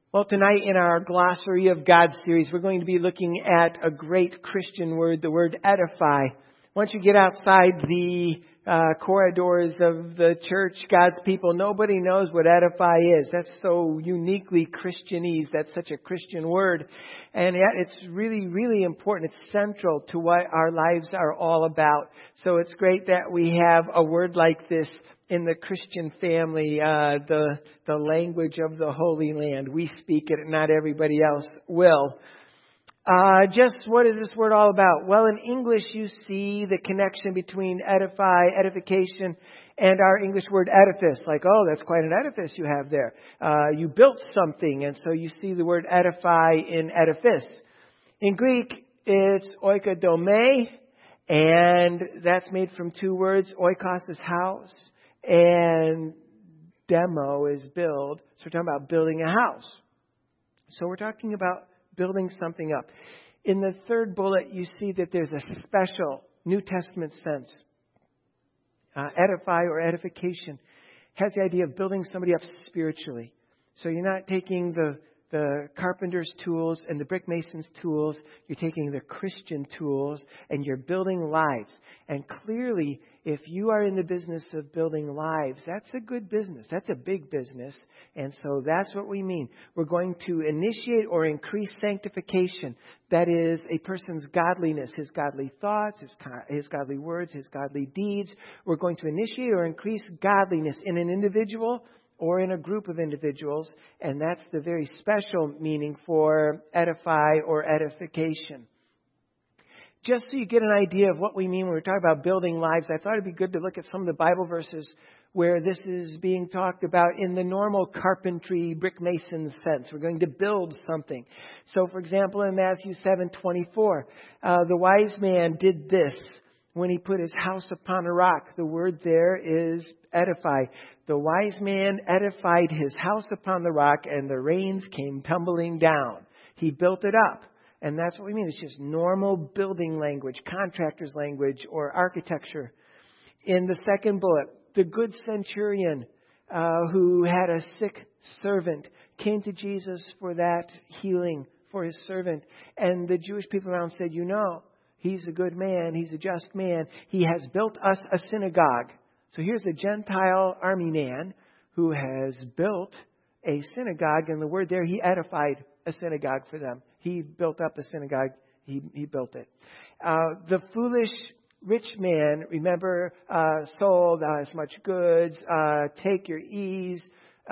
Well, tonight in our Glossary of God series, we're going to be looking at a great Christian word, the word edify. Once you get outside the corridors of the church, God's people, nobody knows what edify is. That's so uniquely Christianese. That's such a Christian word. And yet it's really, really important. It's central to what our lives are all about. So it's great that we have a word like this in the Christian family, the language of the Holy Land. We speak it, and not everybody else will. Just what is this word all about? Well, in English, you see the connection between edify, edification, and our English word edifice. Like, oh, that's quite an edifice you have there. You built something, and so you see the word edify in edifice. In Greek, it's oikodome, and that's made from two words. Oikos is house, and demo is build. So we're talking about building a house. So we're talking about building something up. In the third bullet, you see that there's a special New Testament sense. Edify or edification has the idea of building somebody up spiritually. So you're not taking the carpenter's tools and the brick mason's tools. You're taking the Christian tools and you're building lives. And clearly, if you are in the business of building lives, that's a good business. That's a big business. And so that's what we mean. We're going to initiate or increase sanctification. That is a person's godliness, his godly thoughts, his godly words, his godly deeds. We're going to initiate or increase godliness in an individual or in a group of individuals. And that's the very special meaning for edify or edification. Just so you get an idea of what we mean when we're talking about building lives, I thought it'd be good to look at some of the Bible verses where this is being talked about in the normal carpentry, brick mason sense. We're going to build something. So, for example, in Matthew 7:24, the wise man did this when he put his house upon a rock. The word there is edify. The wise man edified his house upon the rock, and the rains came tumbling down. He built it up. And that's what we mean. It's just normal building language, contractor's language, or architecture. In the second bullet, the good centurion who had a sick servant came to Jesus for that healing for his servant. And the Jewish people around said, you know, he's a good man. He's a just man. He has built us a synagogue. So here's a Gentile army man who has built a synagogue. And the word there, he edified a synagogue for them. He built up a synagogue. He built it. The foolish rich man, remember, sold as much goods. Take your ease.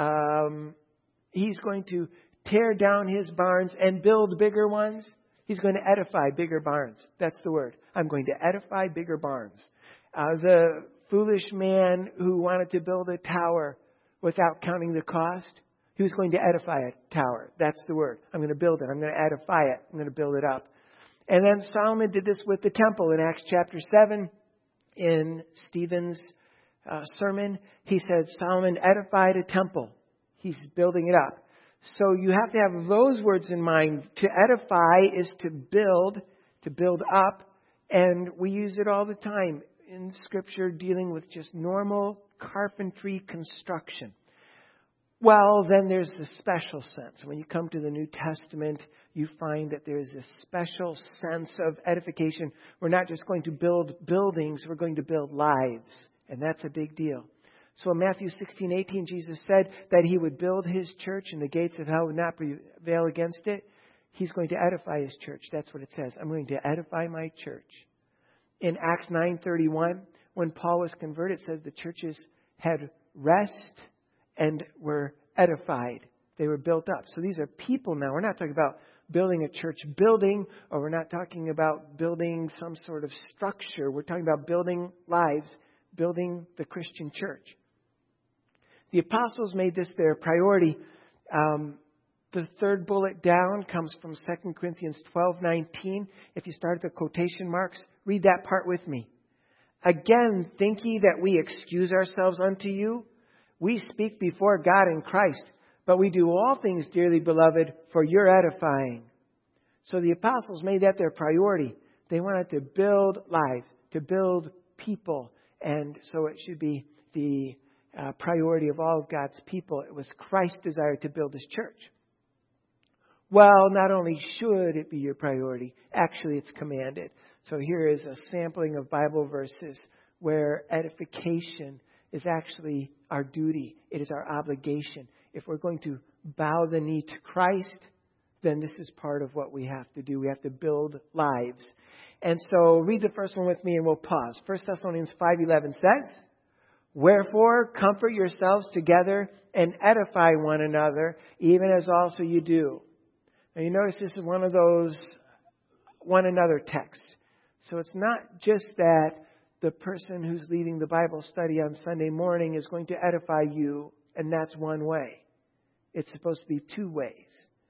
He's going to tear down his barns and build bigger ones. He's going to edify bigger barns. That's the word. I'm going to edify bigger barns. The foolish man who wanted to build a tower without counting the cost, he was going to edify a tower. That's the word. I'm going to build it. I'm going to edify it. I'm going to build it up. And then Solomon did this with the temple in Acts chapter 7. In Stephen's sermon, he said Solomon edified a temple. He's building it up. So you have to have those words in mind. To edify is to build up. And we use it all the time in Scripture dealing with just normal carpentry construction. Well, then there's the special sense. When you come to the New Testament, you find that there's this special sense of edification. We're not just going to build buildings, we're going to build lives. And that's a big deal. So in Matthew 16:18, Jesus said that he would build his church and the gates of hell would not prevail against it. He's going to edify his church. That's what it says. I'm going to edify my church. In Acts 9:31, when Paul was converted, it says the churches had rest and were edified. They were built up. So these are people now. We're not talking about building a church building, or we're not talking about building some sort of structure. We're talking about building lives, building the Christian church. The apostles made this their priority. The third bullet down comes from 2 Corinthians 12:19. If you start at the quotation marks, read that part with me. Again, think ye that we excuse ourselves unto you? We speak before God in Christ, but we do all things, dearly beloved, for your edifying. So the apostles made that their priority. They wanted to build lives, to build people. And so it should be the priority of all of God's people. It was Christ's desire to build his church. Well, not only should it be your priority, actually it's commanded. So here is a sampling of Bible verses where edification is actually our duty. It is our obligation. If we're going to bow the knee to Christ, then this is part of what we have to do. We have to build lives. And so read the first one with me and we'll pause. 1 Thessalonians 5:11 says, "Wherefore comfort yourselves together and edify one another, even as also you do." Now you notice this is one of those one another texts. So it's not just that the person who's leading the Bible study on Sunday morning is going to edify you, and that's one way. It's supposed to be two ways.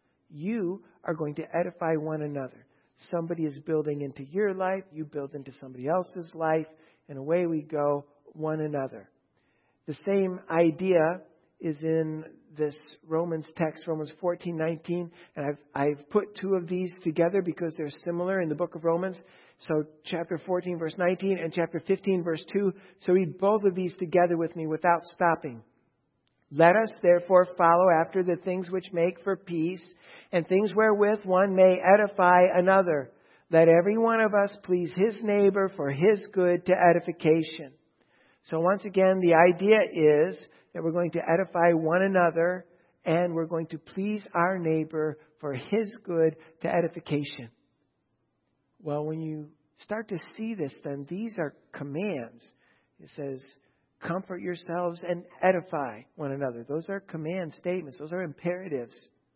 You are going to edify one another. Somebody is building into your life, you build into somebody else's life, and away we go, one another. The same idea is in this Romans text, Romans 14:19, and I've put two of these together because they're similar in the book of Romans. So chapter 14, verse 19, and chapter 15, verse 2. So read both of these together with me without stopping. "Let us therefore follow after the things which make for peace, and things wherewith one may edify another. Let every one of us please his neighbor for his good to edification." So once again, the idea is that we're going to edify one another and we're going to please our neighbor for his good to edification. Well, when you start to see this, then these are commands. It says, comfort yourselves and edify one another. Those are command statements. Those are imperatives.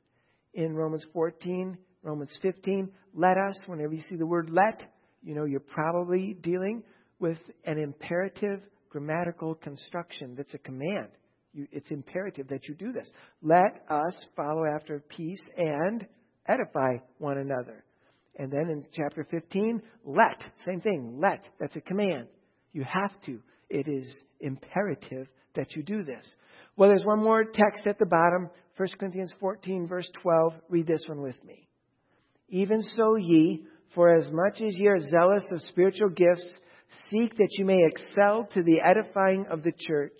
In Romans 14, Romans 15, let us, whenever you see the word let, you know you're probably dealing with an imperative grammatical construction that's a command. It's imperative that you do this. Let us follow after peace and edify one another. And then in chapter 15, let. Same thing. Let. That's a command. You have to. It is imperative that you do this. Well, there's one more text at the bottom. 1 Corinthians 14, verse 12. Read this one with me. "Even so ye, for as much as ye are zealous of spiritual gifts, seek that you may excel to the edifying of the church."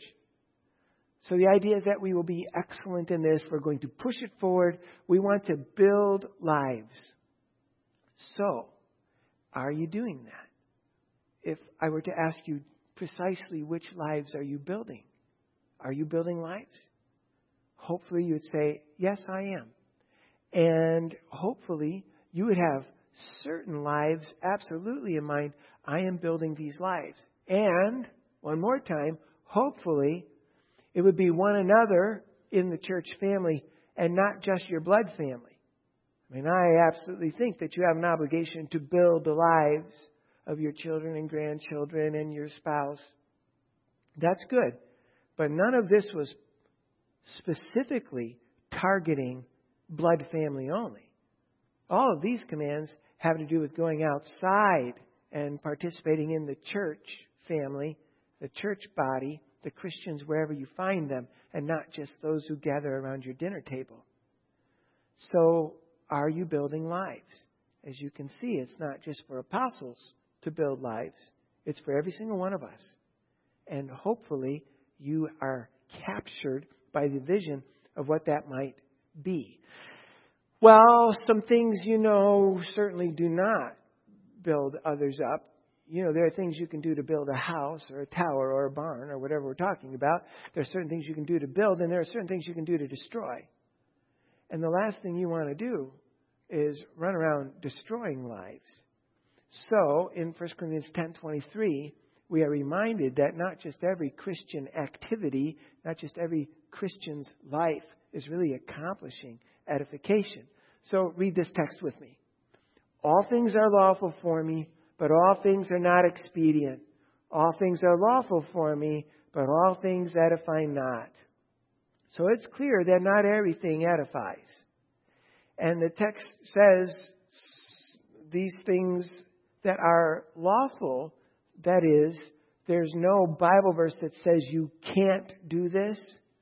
So the idea is that we will be excellent in this. We're going to push it forward. We want to build lives. So, are you doing that? If I were to ask you precisely which lives are you building? Are you building lives? Hopefully you would say, yes, I am. And hopefully you would have certain lives absolutely in mind. I am building these lives. And, one more time, hopefully it would be one another in the church family and not just your blood family. I mean, I absolutely think that you have an obligation to build the lives of your children and grandchildren and your spouse. That's good. But none of this was specifically targeting blood family only. All of these commands have to do with going outside and participating in the church family, the church body, the Christians wherever you find them, and not just those who gather around your dinner table. So, are you building lives? As you can see, it's not just for apostles to build lives. It's for every single one of us. And hopefully you are captured by the vision of what that might be. Well, some things certainly do not build others up. There are things you can do to build a house or a tower or a barn or whatever we're talking about. There are certain things you can do to build, and there are certain things you can do to destroy. And the last thing you want to do is run around destroying lives. So, in 1 Corinthians 10:23, we are reminded that not just every Christian activity, not just every Christian's life is really accomplishing edification. So, read this text with me. "All things are lawful for me, but all things are not expedient. All things are lawful for me, but all things edify not." So it's clear that not everything edifies. And the text says these things that are lawful, that is, there's no Bible verse that says you can't do this.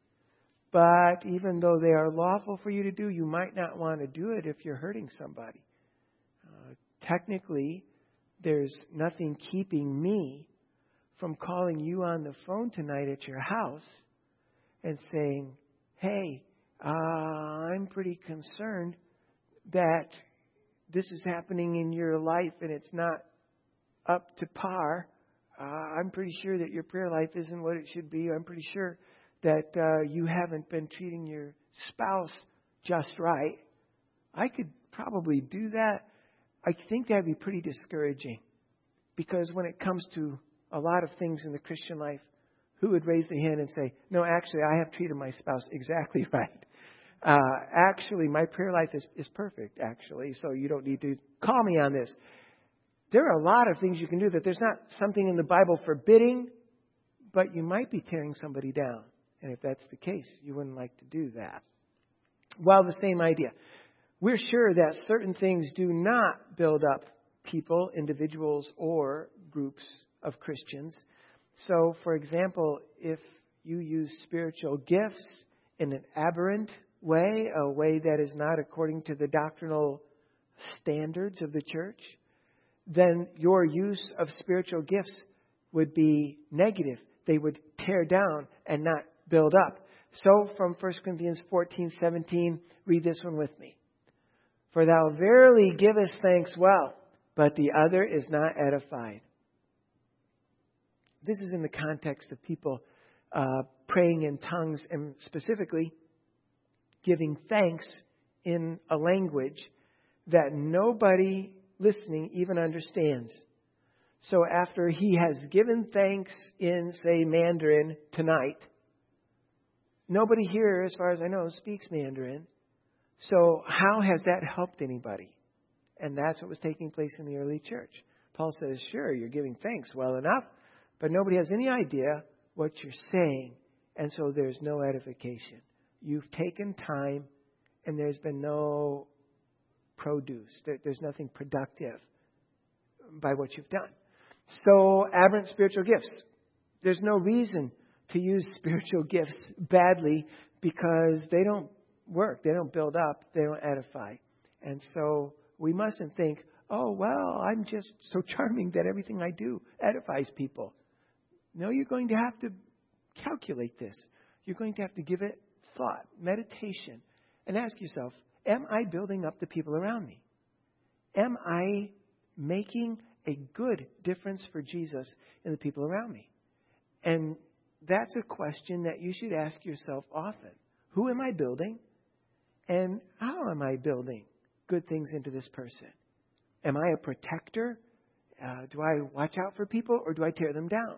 But even though they are lawful for you to do, you might not want to do it if you're hurting somebody. Technically, there's nothing keeping me from calling you on the phone tonight at your house and saying, "Hey, I'm pretty concerned that this is happening in your life and it's not up to par, I'm pretty sure that your prayer life isn't what it should be. I'm pretty sure that you haven't been treating your spouse just right. I could probably do that. I think that'd be pretty discouraging, because when it comes to a lot of things in the Christian life, who would raise their hand and say, no, actually, I have treated my spouse exactly right. Actually, my prayer life is perfect, actually, so you don't need to call me on this. There are a lot of things you can do that there's not something in the Bible forbidding, but you might be tearing somebody down. And if that's the case, you wouldn't like to do that. Well, the same idea. We're sure that certain things do not build up people, individuals, or groups of Christians. So, for example, if you use spiritual gifts in an aberrant way, a way that is not according to the doctrinal standards of the church, then your use of spiritual gifts would be negative. They would tear down and not build up. So from 1 Corinthians 14:17, read this one with me. For thou verily givest thanks well, but the other is not edified. This is in the context of people praying in tongues and specifically giving thanks in a language that nobody listening even understands. So after he has given thanks in, say, Mandarin tonight, nobody here, as far as I know, speaks Mandarin. So how has that helped anybody? And that's what was taking place in the early church. Paul says, sure, you're giving thanks well enough, but nobody has any idea what you're saying. And so there's no edification. You've taken time and there's been no produce. There's nothing productive by what you've done. So, aberrant spiritual gifts. There's no reason to use spiritual gifts badly, because they don't work. They don't build up. They don't edify. And so we mustn't think, oh, well, I'm just so charming that everything I do edifies people. No, you're going to have to calculate this. You're going to have to give it thought, meditation, and ask yourself, am I building up the people around me? Am I making a good difference for Jesus in the people around me? And that's a question that you should ask yourself often. Who am I building? And how am I building good things into this person? Am I a protector? Do I watch out for people, or do I tear them down?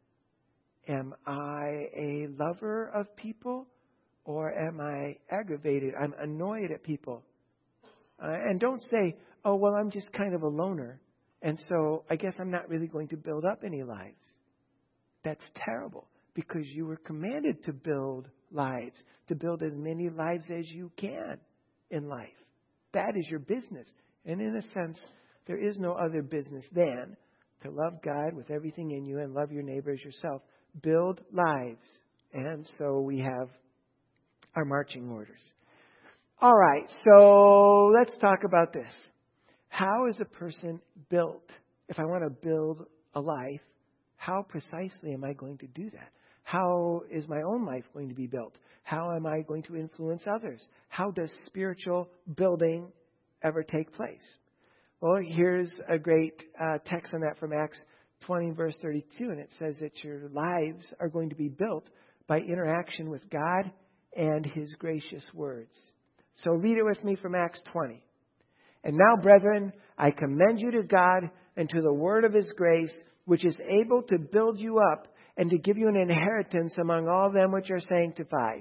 Am I a lover of people, or am I aggravated? I'm annoyed at people. And don't say, oh, well, I'm just kind of a loner, and so I guess I'm not really going to build up any lives. That's terrible, because you were commanded to build lives, to build as many lives as you can in life. That is your business. And in a sense, there is no other business than to love God with everything in you and love your neighbor as yourself. Build lives. And so we have our marching orders. All right, so let's talk about this. How is a person built? If I want to build a life, how precisely am I going to do that? How is my own life going to be built? How am I going to influence others? How does spiritual building ever take place? Well, here's a great text on that from Acts 20, verse 32, and it says that your lives are going to be built by interaction with God and His gracious words. So read it with me from Acts 20. And now, brethren, I commend you to God and to the word of His grace, which is able to build you up and to give you an inheritance among all them which are sanctified.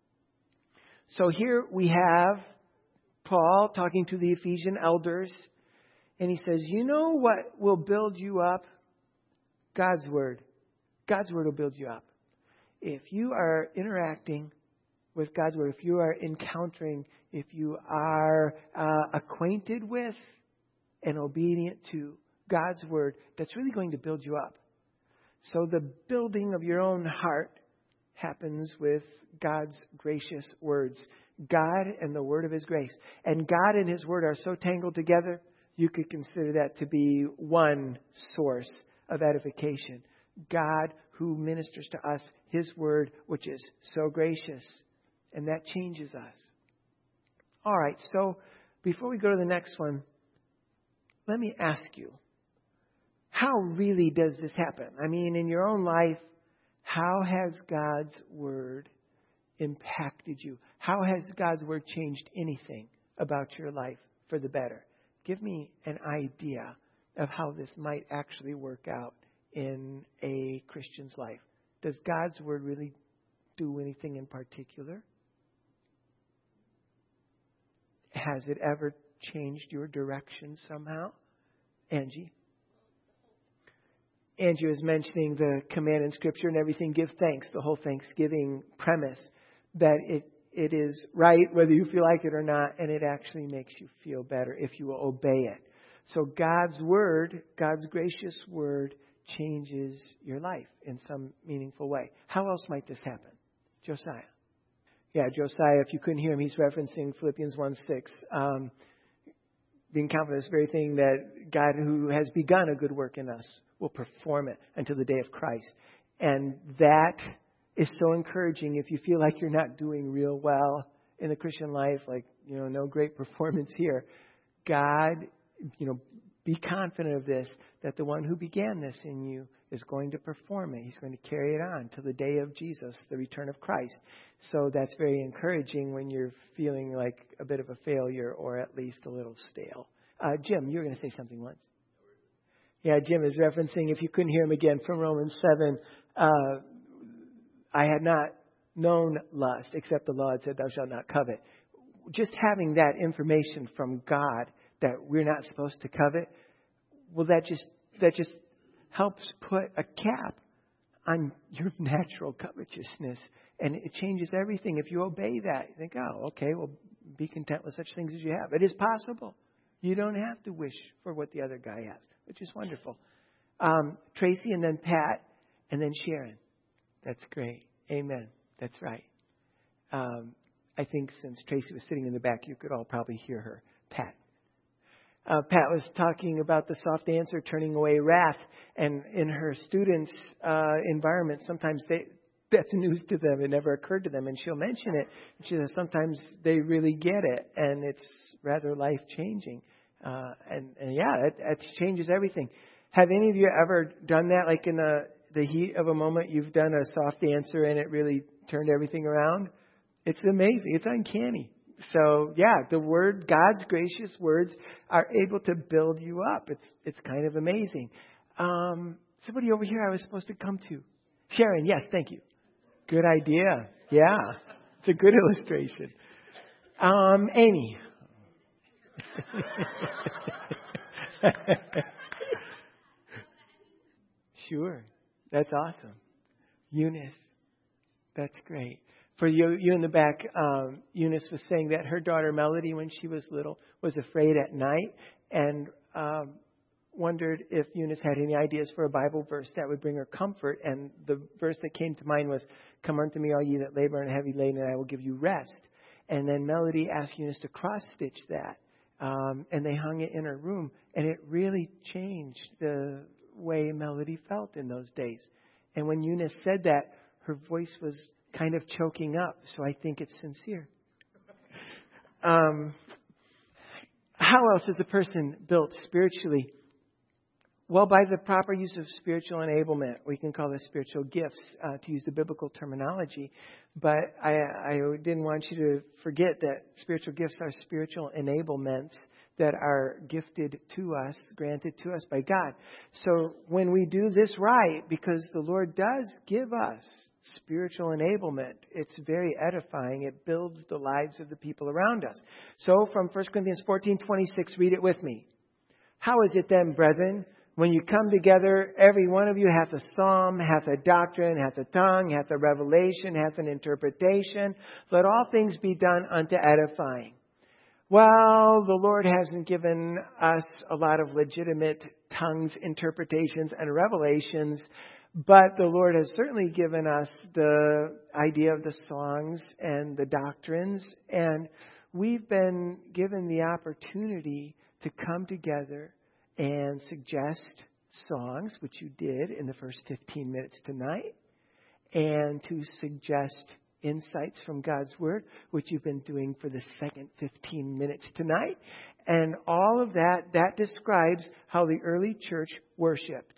So here we have Paul talking to the Ephesian elders, and he says, you know what will build you up? God's Word. God's Word will build you up. If you are interacting with God's Word, if you are encountering, if you are acquainted with and obedient to God's Word, that's really going to build you up. So the building of your own heart happens with God's gracious words. God and the word of His grace. And God and His word are so tangled together, you could consider that to be one source of edification. God who ministers to us His word, which is so gracious. And that changes us. All right, so before we go to the next one, let me ask you, how really does this happen? I mean, in your own life, how has God's Word impacted you? How has God's Word changed anything about your life for the better? Give me an idea of how this might actually work out in a Christian's life. Does God's Word really do anything in particular? Has it ever changed your direction somehow? Angie? Angie was mentioning the command in Scripture and everything, give thanks, the whole Thanksgiving premise, that it is right whether you feel like it or not, and it actually makes you feel better if you will obey it. So God's Word, God's gracious Word, changes your life in some meaningful way. How else might this happen? Josiah. Yeah, Josiah, if you couldn't hear him, he's referencing Philippians 1:6. Being confident of this very thing, that God who has begun a good work in us will perform it until the day of Christ. And that is so encouraging if you feel like you're not doing real well in the Christian life, like, no great performance here. God, be confident of this, that the one who began this in you is going to perform it. He's going to carry it on till the day of Jesus, the return of Christ. So that's very encouraging when you're feeling like a bit of a failure or at least a little stale. Jim, you were going to say something once. Yeah, Jim is referencing, if you couldn't hear him again, from Romans 7, I had not known lust, except the law had said, thou shalt not covet. Just having that information from God that we're not supposed to covet, well, that just helps put a cap on your natural covetousness. And it changes everything. If you obey that, you think, oh, okay, well, be content with such things as you have. It is possible. You don't have to wish for what the other guy has, which is wonderful. Tracy and then Pat and then Sharon. That's great. Amen. That's right. I think since Tracy was sitting in the back, you could all probably hear her. Pat. Pat was talking about the soft answer, turning away wrath. And in her students' environment, sometimes that's news to them. It never occurred to them. And she'll mention it. She says sometimes they really get it. And it's rather life-changing. And it changes everything. Have any of you ever done that? Like in the heat of a moment, you've done a soft answer and it really turned everything around? It's amazing. It's uncanny. So, the Word, God's gracious words are able to build you up. It's kind of amazing. Somebody over here I was supposed to come to. Sharon, yes, thank you. Good idea. Yeah, it's a good illustration. Amy. Sure. That's awesome. Eunice. That's great. For you in the back, Eunice was saying that her daughter Melody, when she was little, was afraid at night and wondered if Eunice had any ideas for a Bible verse that would bring her comfort. And the verse that came to mind was, "Come unto me, all ye that labor and are heavy laden, and I will give you rest." And then Melody asked Eunice to cross-stitch that. And they hung it in her room. And it really changed the way Melody felt in those days. And when Eunice said that, her voice was kind of choking up. So I think it's sincere. How else is a person built spiritually? Well, by the proper use of spiritual enablement. We can call this spiritual gifts, to use the biblical terminology. But I didn't want you to forget that spiritual gifts are spiritual enablements that are gifted to us, granted to us by God. So when we do this right, because the Lord does give us spiritual enablement, it's very edifying. It builds the lives of the people around us. So from 1 Corinthians 14:26, read it with me. How is it then, brethren, when you come together, every one of you hath a psalm, hath a doctrine, hath a tongue, hath a revelation, hath an interpretation. Let all things be done unto edifying. Well, the Lord hasn't given us a lot of legitimate tongues, interpretations, and revelations, but the Lord has certainly given us the idea of the songs and the doctrines, and we've been given the opportunity to come together and suggest songs, which you did in the first 15 minutes tonight, and to suggest insights from God's Word, which you've been doing for the second 15 minutes tonight. And all of that describes how the early church worshiped.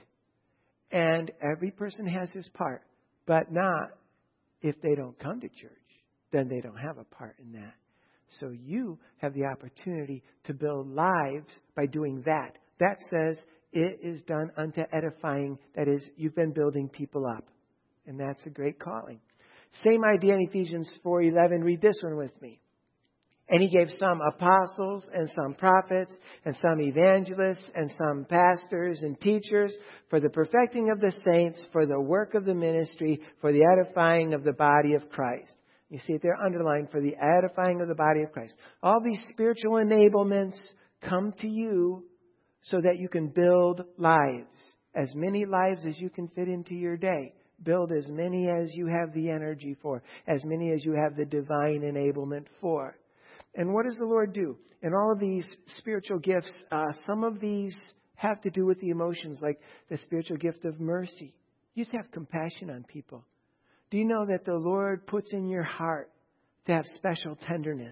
And every person has his part, but not if they don't come to church. Then they don't have a part in that. So you have the opportunity to build lives by doing that. That says it is done unto edifying. That is, you've been building people up. And that's a great calling. Same idea in Ephesians 4:11. Read this one with me. And He gave some apostles and some prophets and some evangelists and some pastors and teachers for the perfecting of the saints, for the work of the ministry, for the edifying of the body of Christ. You see it there underlined, for the edifying of the body of Christ. All these spiritual enablements come to you so that you can build lives. As many lives as you can fit into your day. Build as many as you have the energy for. As many as you have the divine enablement for. And what does the Lord do? In all of these spiritual gifts, some of these have to do with the emotions, like the spiritual gift of mercy. You just have compassion on people. Do you know that the Lord puts in your heart to have special tenderness?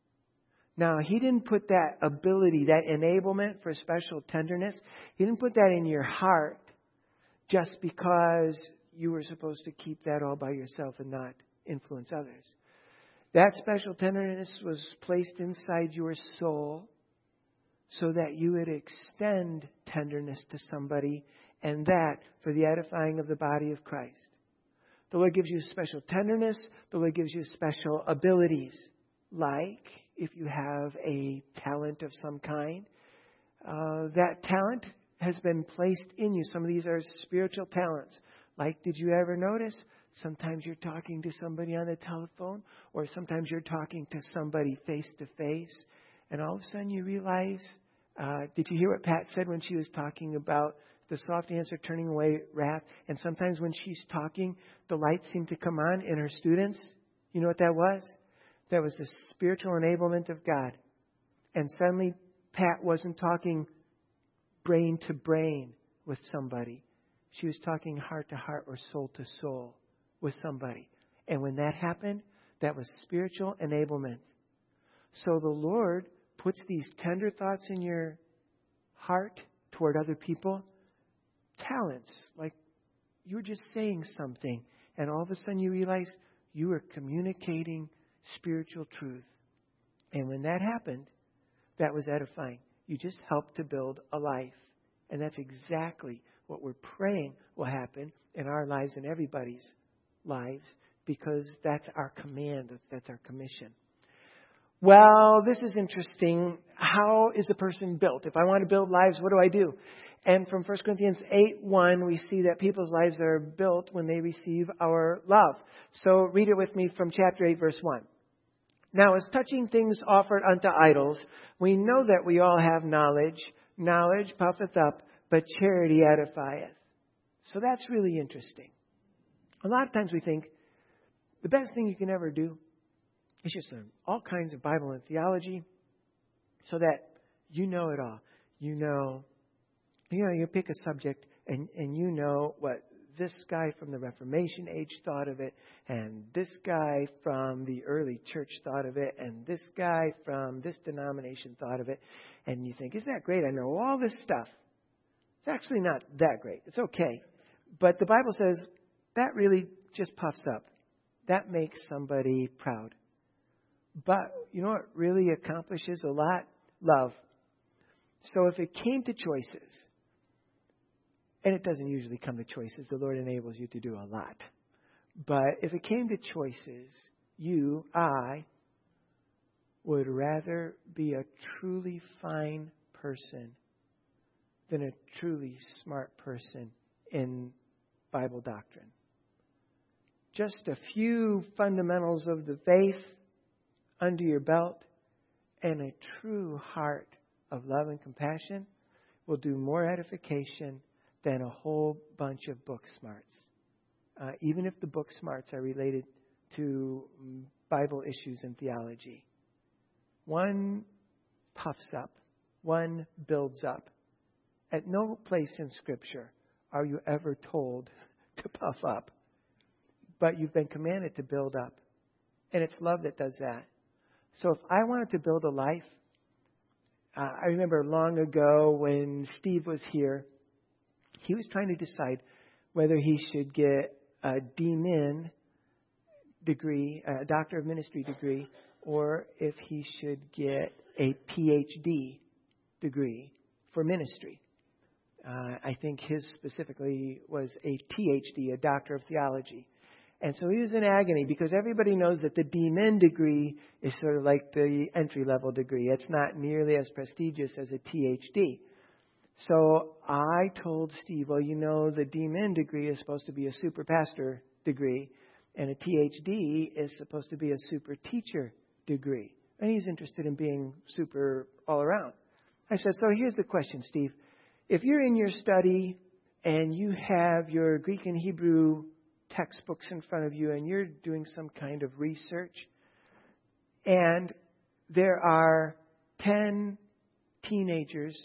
Now, He didn't put that ability, that enablement for special tenderness, He didn't put that in your heart just because you were supposed to keep that all by yourself and not influence others. That special tenderness was placed inside your soul so that you would extend tenderness to somebody, and that for the edifying of the body of Christ. The Lord gives you special tenderness. The Lord gives you special abilities. Like if you have a talent of some kind, that talent has been placed in you. Some of these are spiritual talents. Like, did you ever notice? Sometimes you're talking to somebody on the telephone, or sometimes you're talking to somebody face to face, and all of a sudden you realize, did you hear what Pat said when she was talking about the soft answer turning away wrath? And sometimes when she's talking, the lights seem to come on in her students. You know what that was? That was the spiritual enablement of God. And suddenly Pat wasn't talking brain to brain with somebody. She was talking heart to heart or soul to soul with somebody. And when that happened, that was spiritual enablement. So the Lord puts these tender thoughts in your heart toward other people. Talents, like you were just saying something, and all of a sudden you realize you were communicating spiritual truth. And when that happened, that was edifying. You just helped to build a life. And that's exactly what we're praying will happen in our lives and everybody's lives, because that's our command, that's our commission. Well, this is interesting. How is a person built? If I want to build lives, what do I do? And from 1 Corinthians 8:1, we see that people's lives are built when they receive our love. So read it with me from chapter 8, verse 1. Now, as touching things offered unto idols, we know that we all have knowledge. Knowledge puffeth up, but charity edifieth. So that's really interesting. A lot of times we think the best thing you can ever do is just learn all kinds of Bible and theology so that you know it all. You pick a subject and you know what this guy from the Reformation age thought of it, and this guy from the early church thought of it, and this guy from this denomination thought of it. And you think, isn't that great? I know all this stuff. It's actually not that great. It's okay. But the Bible says that really just puffs up. That makes somebody proud. But you know what really accomplishes a lot? Love. So if it came to choices, and it doesn't usually come to choices, the Lord enables you to do a lot. But if it came to choices, I would rather be a truly fine person than a truly smart person in Bible doctrine. Just a few fundamentals of the faith under your belt and a true heart of love and compassion will do more edification than a whole bunch of book smarts. Even if the book smarts are related to Bible issues and theology. One puffs up. One builds up. At no place in Scripture are you ever told to puff up. But you've been commanded to build up. And it's love that does that. So if I wanted to build a life, I remember long ago when Steve was here, he was trying to decide whether he should get a DMin degree, a Doctor of Ministry degree, or if he should get a PhD degree for ministry. I think his specifically was a THD, a Doctor of Theology. And so he was in agony because everybody knows that the DMin degree is sort of like the entry-level degree. It's not nearly as prestigious as a THD. So I told Steve, well, the DMin degree is supposed to be a super pastor degree, and a THD is supposed to be a super teacher degree. And he's interested in being super all around. I said, so here's the question, Steve. If you're in your study and you have your Greek and Hebrew textbooks in front of you and you're doing some kind of research, and there are 10 teenagers,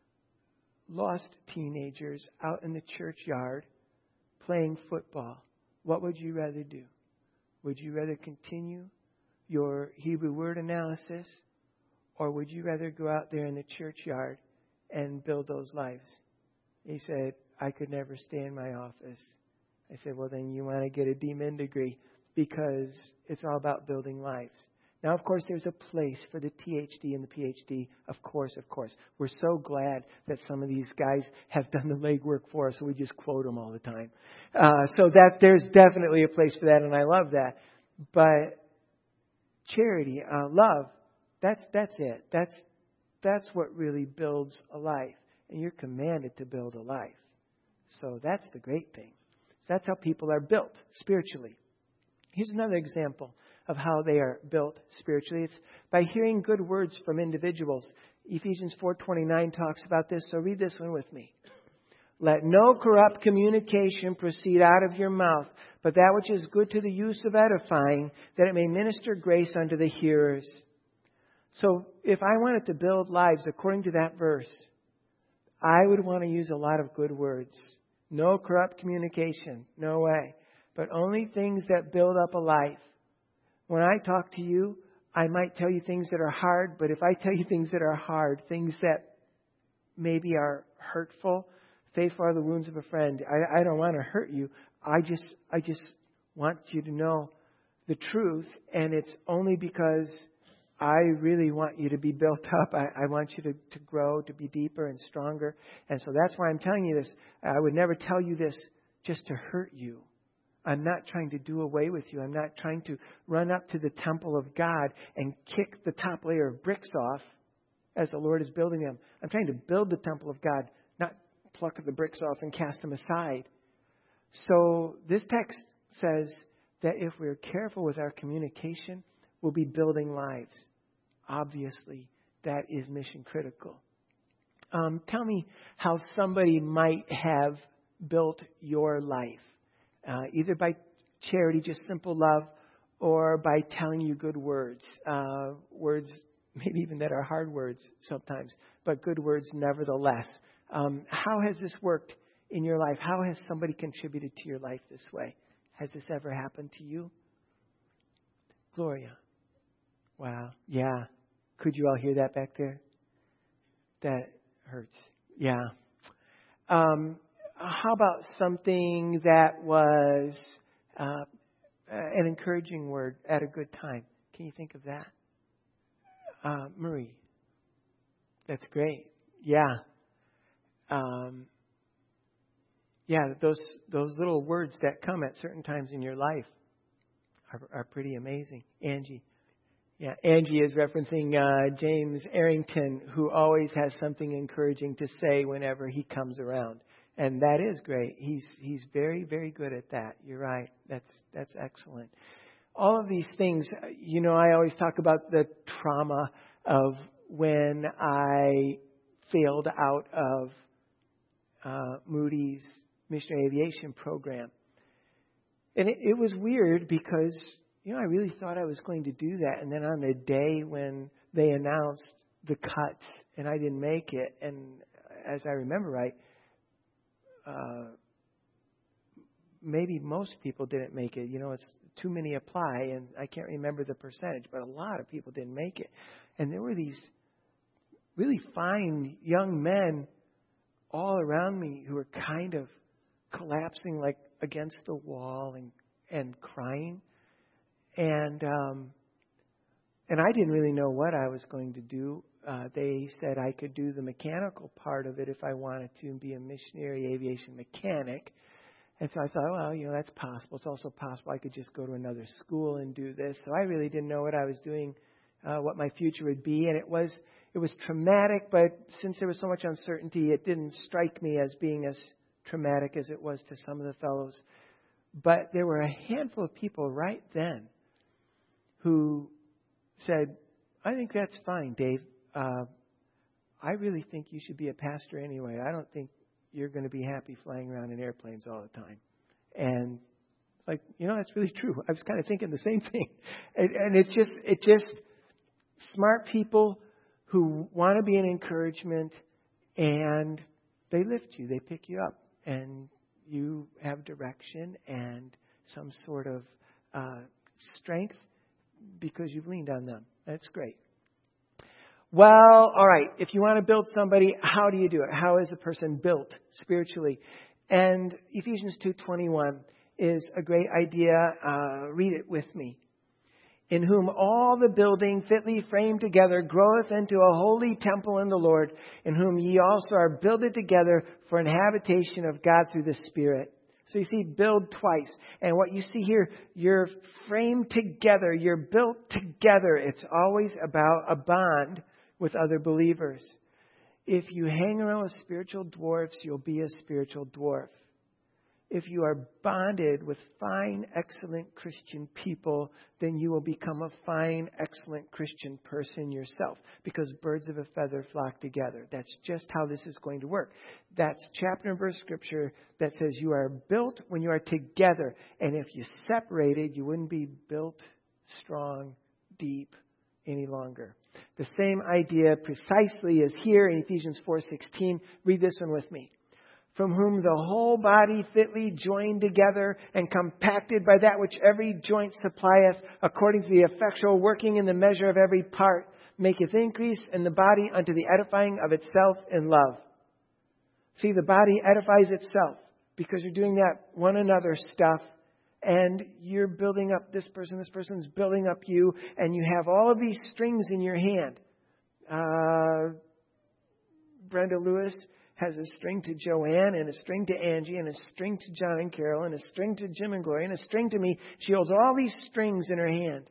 lost teenagers, out in the churchyard playing football, what would you rather do? Would you rather continue your Hebrew word analysis, or would you rather go out there in the churchyard and build those lives? He said, I could never stay in my office. I said, well, then you want to get a DMin degree because it's all about building lives. Now, of course, there's a place for the THD and the PhD. Of course. We're so glad that some of these guys have done the legwork for us, so we just quote them all the time. So that there's definitely a place for that, and I love that. But charity, love, that's it. That's what really builds a life. And you're commanded to build a life. So that's the great thing. So that's how people are built spiritually. Here's another example of how they are built spiritually. It's by hearing good words from individuals. Ephesians 4:29 talks about this, so read this one with me. Let no corrupt communication proceed out of your mouth, but that which is good to the use of edifying, that it may minister grace unto the hearers. So if I wanted to build lives according to that verse, I would want to use a lot of good words. No corrupt communication. No way. But only things that build up a life. When I talk to you, I might tell you things that are hard, but if I tell you things that are hard, things that maybe are hurtful, faithful are the wounds of a friend. I don't want to hurt you. I just want you to know the truth, and it's only because I really want you to be built up. I want you to grow, to be deeper and stronger. And so that's why I'm telling you this. I would never tell you this just to hurt you. I'm not trying to do away with you. I'm not trying to run up to the temple of God and kick the top layer of bricks off as the Lord is building them. I'm trying to build the temple of God, not pluck the bricks off and cast them aside. So this text says that if we're careful with our communication, we'll be building lives. Obviously, that is mission critical. Tell me how somebody might have built your life. Either by charity, just simple love, or by telling you good words. Words, maybe even that are hard words sometimes, but good words nevertheless. How has this worked in your life? How has somebody contributed to your life this way? Has this ever happened to you? Gloria. Wow. Yeah. Could you all hear that back there? That hurts. Yeah. How about something that was an encouraging word at a good time? Can you think of that? Marie. That's great. Yeah. Those little words that come at certain times in your life are pretty amazing. Angie. Yeah, Angie is referencing James Arrington, who always has something encouraging to say whenever he comes around. And that is great. He's very, very good at that. You're right. That's excellent. All of these things, I always talk about the trauma of when I failed out of Moody's Missionary Aviation Program. And it was weird because, I really thought I was going to do that. And then on the day when they announced the cuts and I didn't make it, and as I remember right, maybe most people didn't make it. It's too many apply, and I can't remember the percentage, but a lot of people didn't make it. And there were these really fine young men all around me who were kind of collapsing like against the wall and crying. And I didn't really know what I was going to do. They said I could do the mechanical part of it if I wanted to and be a missionary aviation mechanic. And so I thought, well, that's possible. It's also possible I could just go to another school and do this. So I really didn't know what I was doing, what my future would be. And it was traumatic, but since there was so much uncertainty, it didn't strike me as being as traumatic as it was to some of the fellows. But there were a handful of people right then who said, I think that's fine, Dave. I really think you should be a pastor anyway. I don't think you're going to be happy flying around in airplanes all the time. And that's really true. I was kind of thinking the same thing. And it's just smart people who want to be an encouragement, and they lift you, they pick you up, and you have direction and some sort of strength because you've leaned on them. That's great. Well, all right. If you want to build somebody, how do you do it? How is a person built spiritually? And Ephesians 2:21 is a great idea. Read it with me. In whom all the building fitly framed together groweth into a holy temple in the Lord, in whom ye also are builded together for an habitation of God through the Spirit. So you see, build twice. And what you see here, you're framed together. You're built together. It's always about a bond with other believers. If you hang around with spiritual dwarfs, you'll be a spiritual dwarf. If you are bonded with fine, excellent Christian people, then you will become a fine, excellent Christian person yourself, because birds of a feather flock together. That's just how this is going to work. That's chapter and verse scripture that says you are built when you are together. And if you separated, you wouldn't be built strong, deep any longer. The same idea precisely is here in Ephesians 4:16. Read this one with me. From whom the whole body fitly joined together and compacted by that which every joint supplieth, according to the effectual working in the measure of every part, maketh increase in the body unto the edifying of itself in love. See, the body edifies itself because you're doing that one another stuff, and you're building up this person's building up you, and you have all of these strings in your hand. Brenda Lewis has a string to Joanne, and a string to Angie, and a string to John and Carol, and a string to Jim and Gloria, and a string to me. She holds all these strings in her hand.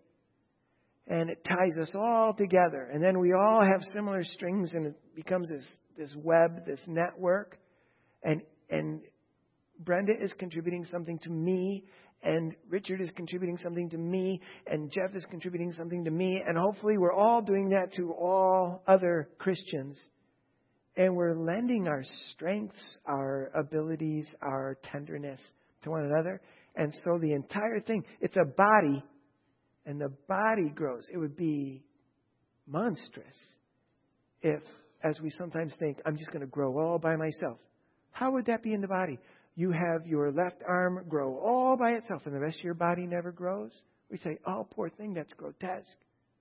And it ties us all together. And then we all have similar strings, and it becomes this web, this network. And Brenda is contributing something to me, and Richard is contributing something to me, and Jeff is contributing something to me. And hopefully we're all doing that to all other Christians. And we're lending our strengths, our abilities, our tenderness to one another. And so the entire thing, it's a body, and the body grows. It would be monstrous if, as we sometimes think, I'm just going to grow all by myself. How would that be in the body? You have your left arm grow all by itself, and the rest of your body never grows? We say, oh, poor thing, that's grotesque.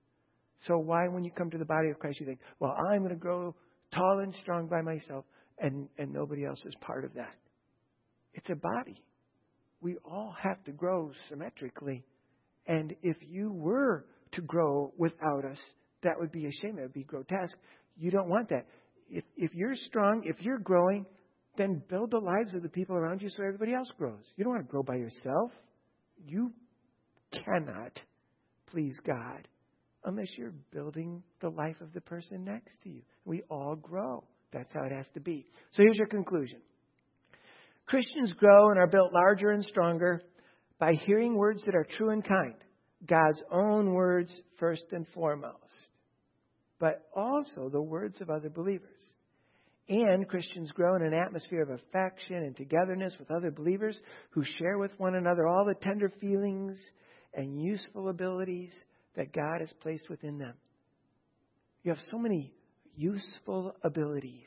So why, when you come to the body of Christ, you think, well, I'm going to grow tall and strong by myself, and nobody else is part of that? It's a body. We all have to grow symmetrically. And if you were to grow without us, that would be a shame. That would be grotesque. You don't want that. If you're strong, if you're growing, then build the lives of the people around you so everybody else grows. You don't want to grow by yourself. You cannot please God unless you're building the life of the person next to you. We all grow. That's how it has to be. So here's your conclusion. Christians grow and are built larger and stronger by hearing words that are true and kind. God's own words first and foremost. But also the words of other believers. And Christians grow in an atmosphere of affection and togetherness with other believers who share with one another all the tender feelings and useful abilities that God has placed within them. You have so many useful abilities.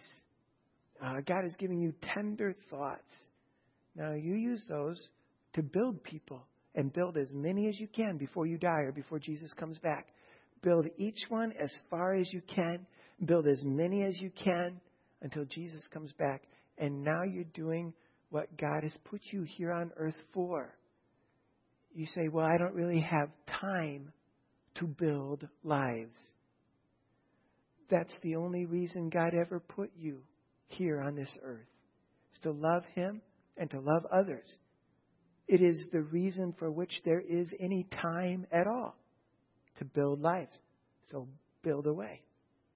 God is giving you tender thoughts. Now you use those to build people and build as many as you can before you die or before Jesus comes back. Build each one as far as you can. Build as many as you can until Jesus comes back. And now you're doing what God has put you here on earth for. You say, well, I don't really have time to build lives. That's the only reason God ever put you here on this earth, is to love Him and to love others. It is the reason for which there is any time at all to build lives. So build away.